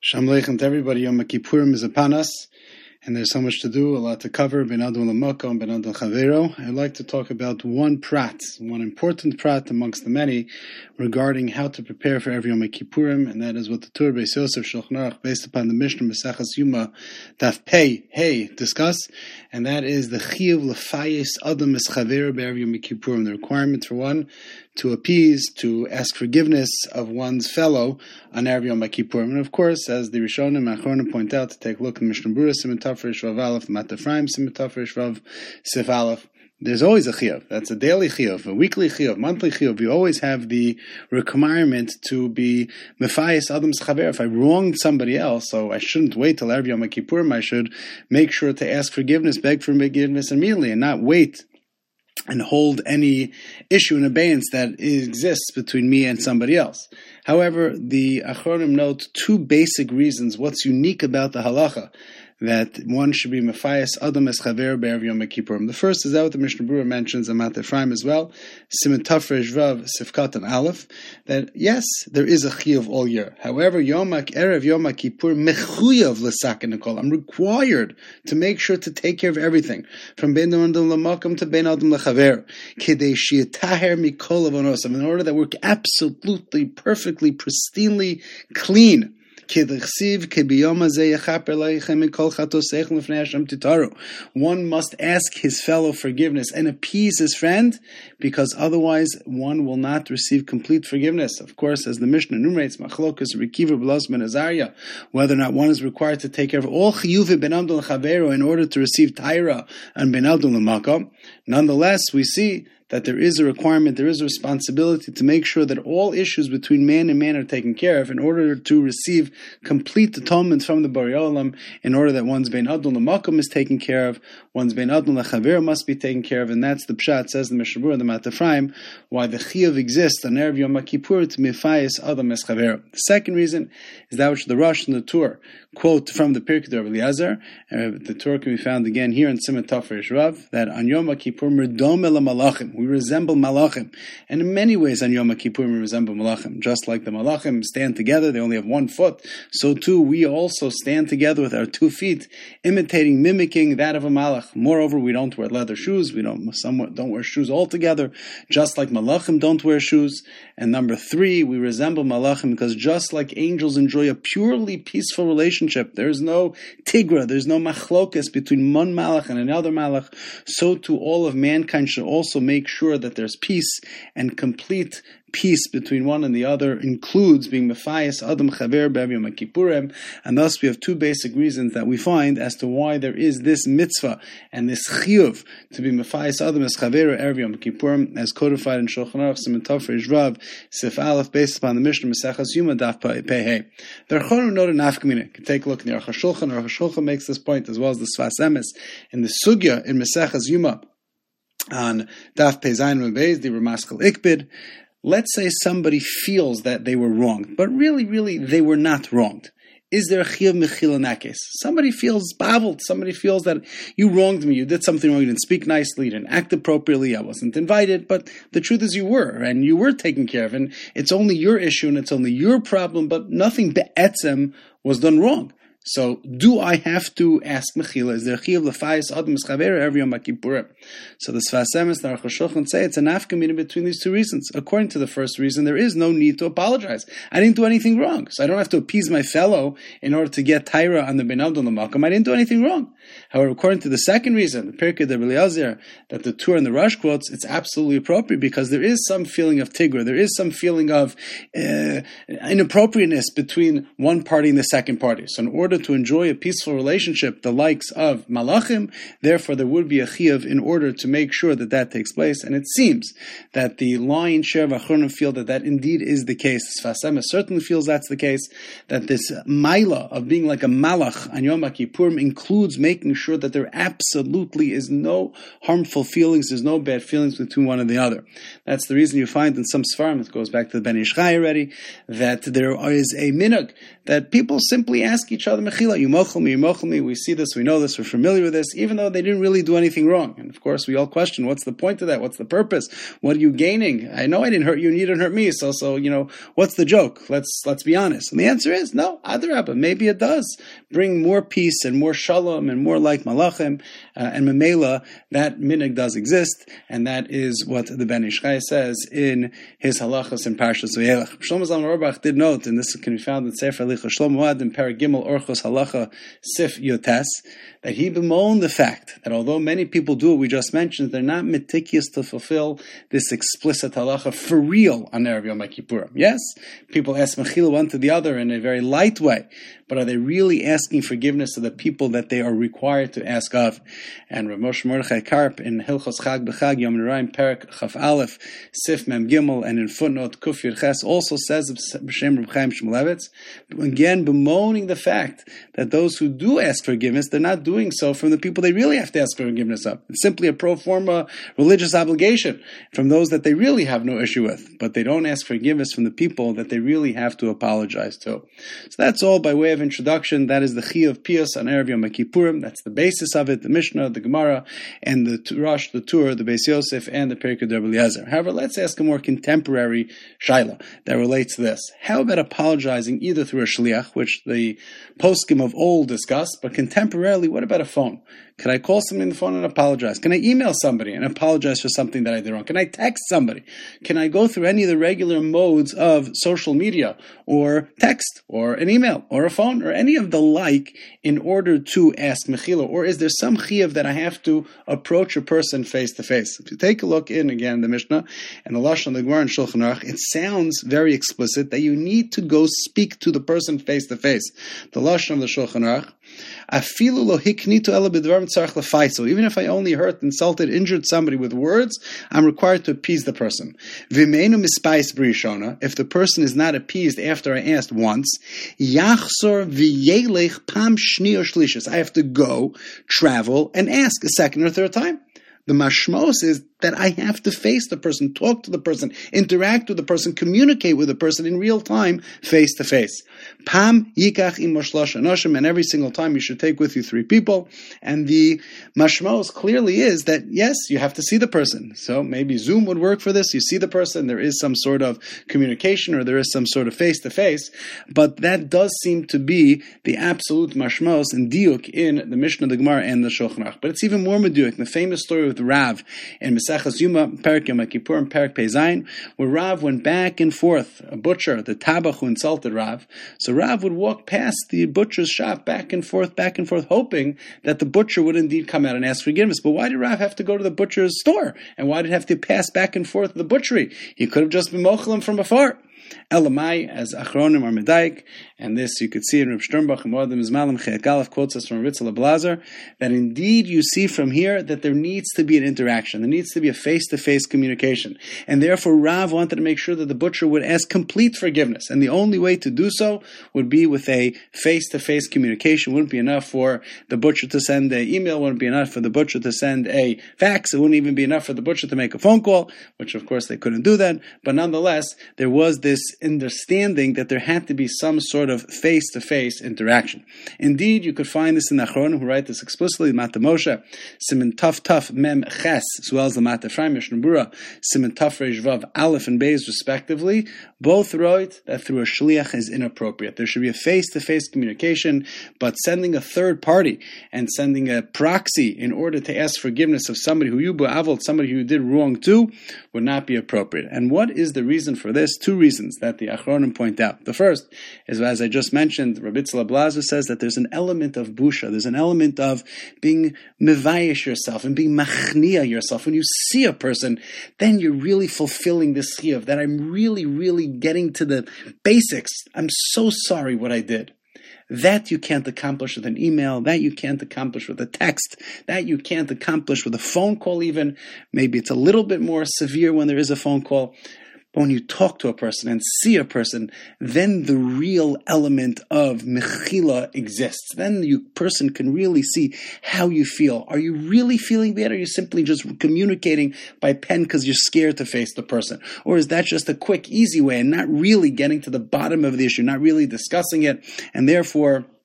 Shalom Aleichem to everybody. Yom Kippurim is upon us, and there's so much to do, a lot to cover. Ben Adon L'Makom, Ben Adon Chavero. I'd like to talk about one important prat amongst the many, regarding how to prepare for every Yom Kippurim, and that is what the Tur Beis Yosef Shulchan Aruch, based upon the Mishnah Maseches Yuma, Daf Pei, discuss, and that is the Chiyuv L'Fayis Adam Es Chavero Be'erev Yom Kippurim, the requirement for one to appease, to ask forgiveness of one's fellow on Erev Yom Kippurim. And of course, as the Rishonim and Achronim point out, to take a look at Mishnah Berurah, Siman Tafresh Rav Aleph, Mat Ephraim, Siman Tafresh Rav Sif Aleph, there's always a chiyuv. That's a daily chiyuv, a weekly chiyuv, monthly chiyuv. You always have the requirement to be mefayis adam's chaver. If I wronged somebody else, so I shouldn't wait till Erev Yom Kippurim. I should make sure to ask forgiveness, beg for forgiveness immediately, and not wait and hold any issue in abeyance that exists between me and somebody else. However, the Achronim note two basic reasons what's unique about the halacha that one should be mefayis adam es chaver be'erev Yom Kippurim. The first is that what the Mishnah Berurah mentions in Mat Ephraim as well, Siman Tafresh Rav Sifkat and Aleph, that yes, there is a chiyuv all year. However, Erev Yom Kippur mechuyav l'saken nekol. I'm required to make sure to take care of everything, from ben adam l'makom to ben adam l'chaver, kedei sheyitaher mikol avonosav, in order that we're absolutely, perfectly, pristinely clean. One must ask his fellow forgiveness and appease his friend, because otherwise one will not receive complete forgiveness. Of course, as the Mishnah enumerates, Machlokas Rekiva B'los Ben Azariah, whether or not one is required to take care of all chiyuv ben Abdul Chavero in order to receive Taira and ben Abdul L'Makom. Nonetheless, we see that there is a requirement, there is a responsibility to make sure that all issues between man and man are taken care of in order to receive complete atonement from the Borei Olam, in order that one's Bein Adon L'Makom is taken care of, one's Bein Adon L'Chaver must be taken care of, and that's the Pshat, says the Mishnah Berurah, the Mat Ephraim, why the Chiyuv exists on Erev Yom Kippur to Mefayis Adam Es Chaver. The second reason is that which the Rosh and the Tur quote from the Pirkei of Eliezer. The Tur can be found again here in Siman Tafresh Rav, that on Yom Kippur Mirdom El Malachim, we resemble Malachim, and in many ways on Yom Kippur we resemble Malachim. Just like the Malachim stand together, they only have one foot, so too we also stand together with our 2 feet, mimicking that of a Malach. Moreover, we don't wear leather shoes, some don't wear shoes altogether, just like Malachim don't wear shoes. And number 3, we resemble Malachim because just like angels enjoy a purely peaceful relationship, there's no tigra, there's no machlokas between one malach and another malach, so too all of mankind should also make sure that there's peace, and complete peace between one and the other includes being mefayis adam chaver be'erev Yom Kippurim. And thus we have 2 basic reasons that we find as to why there is this mitzvah and this chiyuv to be mefayis adam es chaver erev Yom Kippurim, as codified in Shulchan Aruch Siman Tafresh Rav Sif Aleph, based upon the Mishnah Maseches Yuma Daf Pei Hey. The Achronim note in Nafkamina. You can take a look in the Aruch HaShulchan. Aruch HaShulchan makes this point, as well as the Sfas Emes in the Sugya in Maseches Yuma on Daf Pei Zayin Beis, the Ramaskal Ikbid. Let's say somebody feels that they were wronged, but really they were not wronged. Is there a chiyuv mechila in that case? Somebody feels baveled. Somebody feels that you wronged me. You did something wrong. You didn't speak nicely. You didn't act appropriately. I wasn't invited. But the truth is you were, and you were taken care of. And it's only your issue, and it's only your problem, but nothing be'etzem was done wrong. So, do I have to ask mechila? Is there chiyuv l'fayis adam es chaver erev Yom Kippurim? So the Sfas Emes and Aruch HaShulchan say it's an nafkamina between these 2 reasons. According to the first reason, there is no need to apologize. I didn't do anything wrong, so I don't have to appease my fellow in order to get Taira on the Ben Abdul L'Makom. I didn't do anything wrong. However, according to the second reason, the Pirkei of Eliezer, that the Tur and the Rosh quotes, it's absolutely appropriate because there is some feeling of tigra, there is some feeling of inappropriateness between one party and the second party. So in order to enjoy a peaceful relationship, the likes of Malachim, therefore there would be a chiyuv in order to make sure that that takes place. And it seems that the lion's share of Achronim feel that indeed is the case. Sfas Emes certainly feels that's the case, that this maila of being like a malach on Yom Kippurim includes making sure that there absolutely is no harmful feelings, there's no bad feelings between one and the other. That's the reason you find in some Sfarim, it goes back to the Ben Ish Chai already, that there is a minhag that people simply ask each other the mechila. You mochel me. We see this, we know this, we're familiar with this, even though they didn't really do anything wrong. And of course, we all question, what's the point of that? What's the purpose? What are you gaining? I know I didn't hurt you, and you didn't hurt me. So what's the joke? Let's be honest. And the answer is no. Adarabba, maybe it does bring more peace and more shalom and more like malachim, and memela, that minhag does exist, and that is what the Ben Ish Chai says in his halachas in Parshas Vayelech. Shlomo Zalman Auerbach did note, and this can be found in Sefer Licha Shlomo Ad in Perek Gimel Orchos Halacha Sif Yotes, that he bemoaned the fact that although many people do what we just mentioned, they're not meticulous to fulfill this explicit halacha for real on Erev Yom Kippurim. Yes, people ask mechila one to the other in a very light way, but are they really asking forgiveness of the people that they are required to ask of? And Rav Moshe Mordechai Karp in Hilchos Chag B'Chag Yom Neraim Perek Chaf Aleph Sif Mem Gimel and in footnote Kuf Yud Ches also says B'Shem Reb Chaim Shmulevitz, again bemoaning the fact that those who do ask forgiveness, they're not doing so from the people they really have to ask forgiveness of. It's simply a pro forma religious obligation from those that they really have no issue with, but they don't ask forgiveness from the people that they really have to apologize to. So that's all by way of introduction. That is the Chi of Pius on Erev Yom Kippurim. That's the basis of it, the Mishnah, the Gemara, and the Rosh, the Tur, the Beis Yosef, and the Perikei Rebbe Eliezer. However, let's ask a more contemporary shaila that relates to this. How about apologizing either through a shliach, which the poskim of old discussed, but contemporarily, what about a phone? Can I call somebody on the phone and apologize? Can I email somebody and apologize for something that I did wrong? Can I text somebody? Can I go through any of the regular modes of social media or text or an email or a phone or any of the like in order to ask mechila? Or is there some chiyuv that I have to approach a person face to face? If you take a look in again the Mishnah and the Lashon, the Gemara and Shulchan Aruch, it sounds very explicit that you need to go speak to the person face to face. The Lashon of the Shulchan Aruch, afilu lo hiknitu ela b'dvarim tzarich lefaiso. Even if I only hurt, insulted, injured somebody with words, I'm required to appease the person. V'meinu mispais b'rishona. If the person is not appeased after I asked once, yachzor v'yelech pam shni or shlishis. I have to go, travel, and ask a second or third time. The mashmos is that I have to face the person, talk to the person, interact with the person, communicate with the person in real time, face to face. Pam yikach im shlosh anoshim, and every single time you should take with you 3 people. And the mashmos clearly is that yes, you have to see the person. So maybe Zoom would work for this. You see the person, there is some sort of communication, or there is some sort of face to face. But that does seem to be the absolute mashmos and diuk in the Mishnah, the Gemara, and the Shulchan Aruch. But it's even more meduik. The famous story with Rav in Maseches Yuma, Perek Yom Kippur, and Perek Pei Zayin, where Rav went back and forth, a butcher, the tabach who insulted Rav. So Rav would walk past the butcher's shop back and forth, hoping that the butcher would indeed come out and ask forgiveness. But why did Rav have to go to the butcher's store? And why did he have to pass back and forth the butchery? He could have just been mochelim from afar. Elamai, as Achronim are Medaik, and this you could see in Reb Sternbach and Moadim Izmalim Chayat Galef quotes us from Ritzel Blazer, that indeed you see from here that there needs to be an interaction, there needs to be a face-to-face communication, and therefore Rav wanted to make sure that the butcher would ask complete forgiveness, and the only way to do so would be with a face-to-face communication. It wouldn't be enough for the butcher to send an email, wouldn't be enough for the butcher to send a fax, it wouldn't even be enough for the butcher to make a phone call, which of course they couldn't do that, but nonetheless, there was this understanding that there had to be some sort of face-to-face interaction. Indeed, you could find this in the Achronim, who write this explicitly, Mata Moshe, Siman Taf Mem Ches, as well as the Mata Ephraim, Mishnah Berurah, Siman Taf Reish Vav Aleph and Beis, respectively, both wrote that through a shliach is inappropriate. There should be a face-to-face communication, but sending a third party and sending a proxy in order to ask forgiveness of somebody who you ba'avol, somebody who you did wrong to, would not be appropriate. And what is the reason for this? 2 reasons that the Achronim point out. The first is, as I just mentioned, Rabbi Tzla Blazer says that there's an element of busha, there's an element of being mevayish yourself and being machnia yourself. When you see a person, then you're really fulfilling this chiyuv, that I'm really, really getting to the basics. I'm so sorry what I did. That you can't accomplish with an email, that you can't accomplish with a text, that you can't accomplish with a phone call even. Maybe it's a little bit more severe when there is a phone call. But when you talk to a person and see a person, then the real element of mechila exists. Then the person can really see how you feel. Are you really feeling bad? Or are you simply just communicating by pen because you're scared to face the person? Or is that just a quick, easy way and not really getting to the bottom of the issue, not really discussing it, and therefore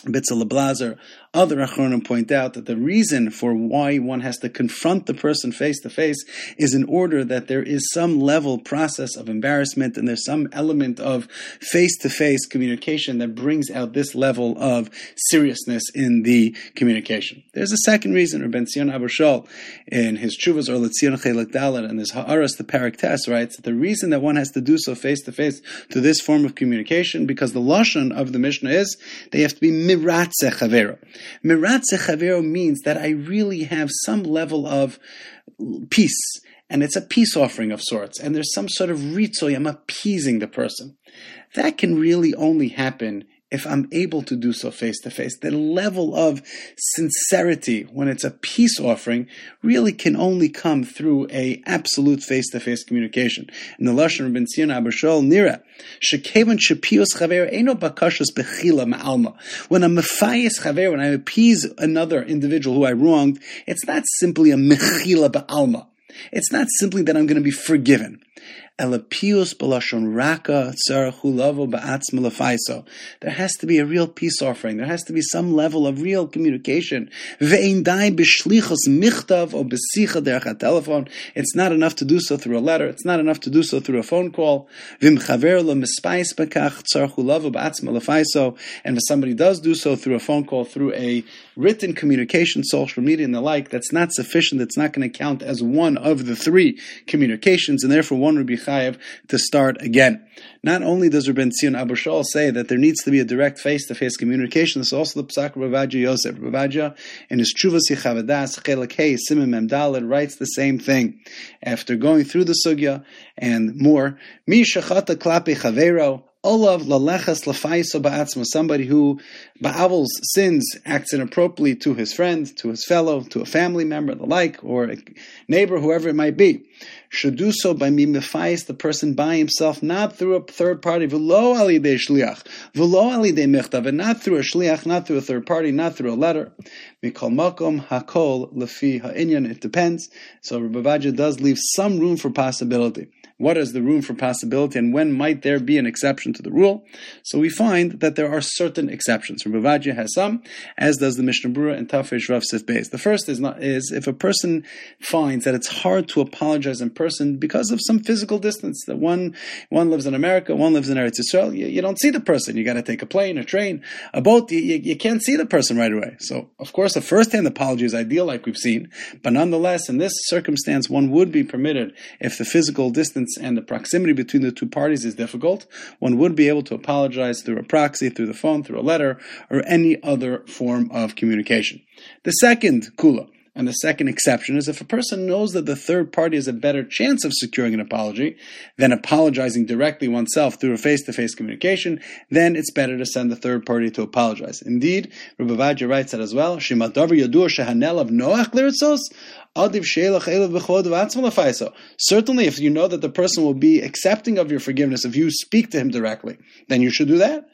Bitzel Blazer, other Achronim point out that the reason for why one has to confront the person face to face is in order that there is some level process of embarrassment and there's some element of face to face communication that brings out this level of seriousness in the communication. There's a second reason. Rabbi Tzion Abu Shol, in his Chuvas or Letzion Chelik Dalet and his Ha'aras the Parak Tes, writes that the reason that one has to do so face to face to this form of communication, because the lashon of the Mishnah is they have to be Miratze Chavero. Miratze Chavero means that I really have some level of peace, and it's a peace offering of sorts, and there's some sort of ritzoy, I'm appeasing the person. That can really only happen if I'm able to do so face to face. The level of sincerity when it's a peace offering really can only come through a absolute face to face communication. In the Lashon Rabbi Tzion Abu Shol Nira, shekevan shepius chaver eino bakashos bechila ma'alma. When I'm mefayis chaver, when I appease another individual who I wronged, it's not simply a mechila ba'alma. It's not simply that I'm going to be forgiven. Elapius balashon raka tzarachulavo ba'atzma lefaiso. There has to be a real peace offering. There has to be some level of real communication. Ve'ein dai b'shlichos michtav o b'sicha derech telephone. It's not enough to do so through a letter. It's not enough to do so through a phone call. V'im chaver lo mispais bekach tzarachulavo ba'atzma lefaiso. And if somebody does do so through a phone call, through a written communication, social media and the like, that's not sufficient. It's not going to count as one of the three communications, and therefore one would be chayav to start again. Not only does Rabbi Tzion Abu Shol say that there needs to be a direct face-to-face communication, this is also the Psak of Rav Avadya Yosef. Rav Avadya, in his Tshuvas Yechavadas, Chelek Hey, Simon Mem Daled, writes the same thing. After going through the sugya and more, Mi shachata klape chavero, Olav lalechas lafaiso ba'atzma, somebody who ba'avels sins, acts inappropriately to his friend, to his fellow, to a family member, the like, or a neighbor, whoever it might be, should do so by mimifais, the person by himself, not through a third party, v'lo alidei shliach, v'lo alidei mechtav, and not through a shliach, not through a third party, not through a letter. Mikol makom hakol lefi ha'inyan, it depends. So Rabbi Avadya does leave some room for possibility. What is the room for possibility, and when might there be an exception to the rule? So we find that there are certain exceptions. Rabbi Avadya has some, as does the Mishnah Berurah and Tafresh Rav Sif Beis. The first is if a person finds that it's hard to apologize in person because of some physical distance. That one lives in America, one lives in Eretz Yisrael. You don't see the person. You got to take a plane, a train, a boat. You can't see the person right away. So of course, a first-hand apology is ideal, like we've seen. But nonetheless, in this circumstance, one would be permitted if the physical distance and the proximity between the two parties is difficult. One would be able to apologize through a proxy, through the phone, through a letter, or any other form of communication. The second kula, and the second exception, is if a person knows that the third party has a better chance of securing an apology than apologizing directly oneself through a face-to-face communication, then it's better to send the third party to apologize. Indeed, Rabbi Avadya writes that as well. Shemadavar yadur shehanel of noach liritzos. Certainly, if you know that the person will be accepting of your forgiveness if you speak to him directly, then you should do that.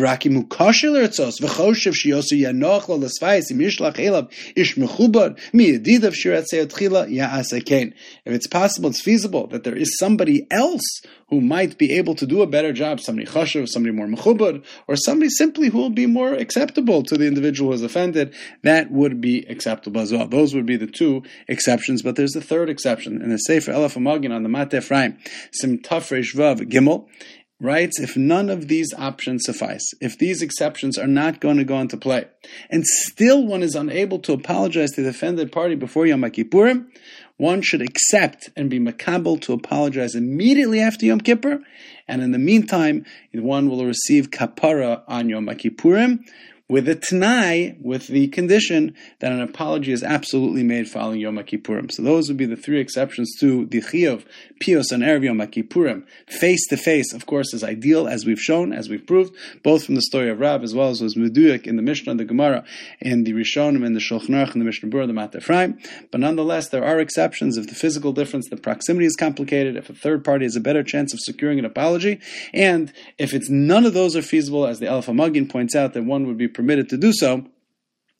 If it's possible, it's feasible that there is somebody else who might be able to do a better job, somebody chashuv, somebody more mechubad, or somebody simply who will be more acceptable to the individual who is offended, that would be acceptable as well. Those would be the two exceptions, but there's a third exception. In the Sefer Elef HaMagin on the Mateh Ephraim, Sim Tafresh Vav Gimel, writes, if none of these options suffice, if these exceptions are not going to go into play, and still one is unable to apologize to the offended party before Yom Kippurim, one should accept and be makabel to apologize immediately after Yom Kippur, and in the meantime, one will receive kapara on Yom Kippurim, with a t'nai, with the condition that an apology is absolutely made following Yom Kippurim. So those would be the three exceptions to the chiyuv, pios, and erev Yom Kippurim. Face to face, of course, is ideal, as we've shown, as we've proved, both from the story of Rav, as well as was meduyek in the Mishnah, the Gemara, in the Rishonim, in the Shulchan Aruch, in the Mishnah Berurah, the Mateh Ephraim. But nonetheless, there are exceptions if the physical difference, the proximity is complicated, if a third party has a better chance of securing an apology, and if it's none of those are feasible, as the Elef HaMagin points out, that one would be permitted to do so,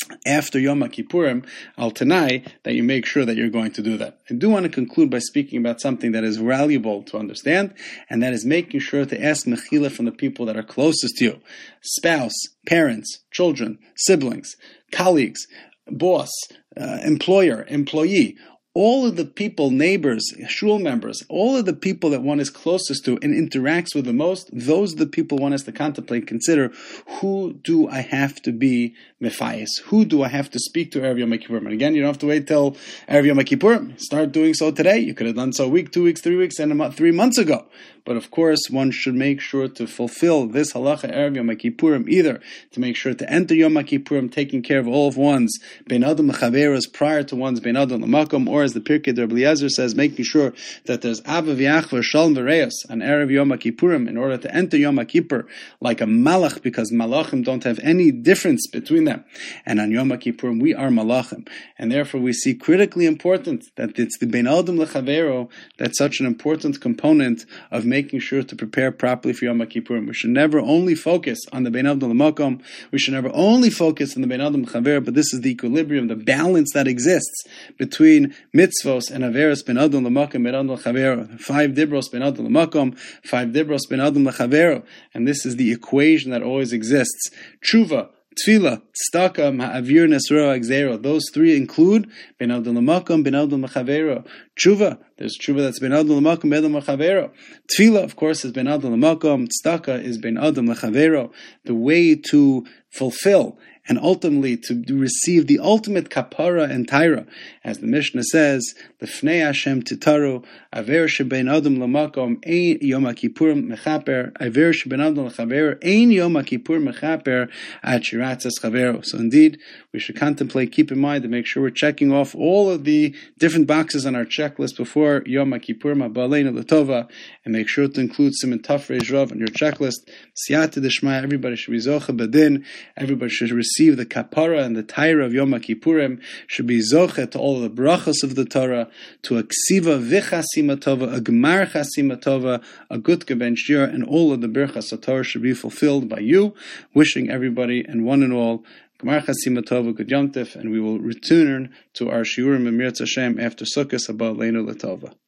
after Yom Kippurim, al Tanai, that you make sure that you're going to do that. I do want to conclude by speaking about something that is valuable to understand, and that is making sure to ask mechila from the people that are closest to you. Spouse, parents, children, siblings, colleagues, boss, employer, employee, all of the people, neighbors, shul members, all of the people that one is closest to and interacts with the most, those are the people one has to contemplate, consider, who do I have to be mefayis? Who do I have to speak to Erev Yom Kippurim? And again, you don't have to wait till Erev Yom Kippurim. Start doing so today. You could have done so a week, 2 weeks, 3 weeks, and 3 months ago. But of course, one should make sure to fulfill this halacha Erev Yom Kippurim, either to make sure to enter Yom Kippurim taking care of all of one's bein adam lechaveros prior to one's bein adam lemakom, or as the Pirkei Rabbi Eliezer says, making sure that there's ava v'achva shalom v'reos on Erev Yom Kippurim in order to enter Yom Kippur like a malach, because malachim don't have any difference between them. And on Yom Kippurim, we are malachim. And therefore, we see critically important that it's the bein adam lechavero that's such an important component of making sure to prepare properly for Yom Kippurim. We should never only focus on the bein adam lemakom. We should never only focus on the bein adam lechaver, but this is the equilibrium, the balance that exists between mitzvos and averos bein adam lemakom, bein adam lechaver. 5 dibros bein adam lemakom, 5 dibros bein adam lechaver. And this is the equation that always exists. Tshuva, Tefillah, Tzedakah, Ma'avir, Nesro, Agzero. Those 3 include bein adam lemakom, bein adam lechavero. Tshuva, there's tshuva that's bein adam lemakom, bein adam lechavero. Tefillah, of course, is bein adam lemakom. Tzedakah is bein adam lechavero. The way to fulfill and ultimately to receive the ultimate kapara and taira, as the Mishnah says, L'fnei Hashem titaru, aver shebein adam lemakom, ein Yom Kippurim mechaper, aver shebein adam lechaver, ein Yom Kippur mechaper, at shiratzas chavero. So indeed, we should contemplate, keep in mind, to make sure we're checking off all of the different boxes on our checklist before Yom Kippurim, ha'ba'aleinu l'tova, and make sure to include Siman Taf Reish Rav on your checklist. Siyata d'shmaya, everybody should be zocha badin, everybody should receive the kapara and the taira of Yom Kippurim, should be zocha to all of the brachas of the Torah, to a ksiva v'chasima tova, a gemar chasima tova, a good ben shir, and all of the birchas of Torah should be fulfilled by you. Wishing everybody and one and all gemar chasima tova, good yom tif, and we will return to our shiurim Emir Hashem after Sukkot haba aleinu l'tova.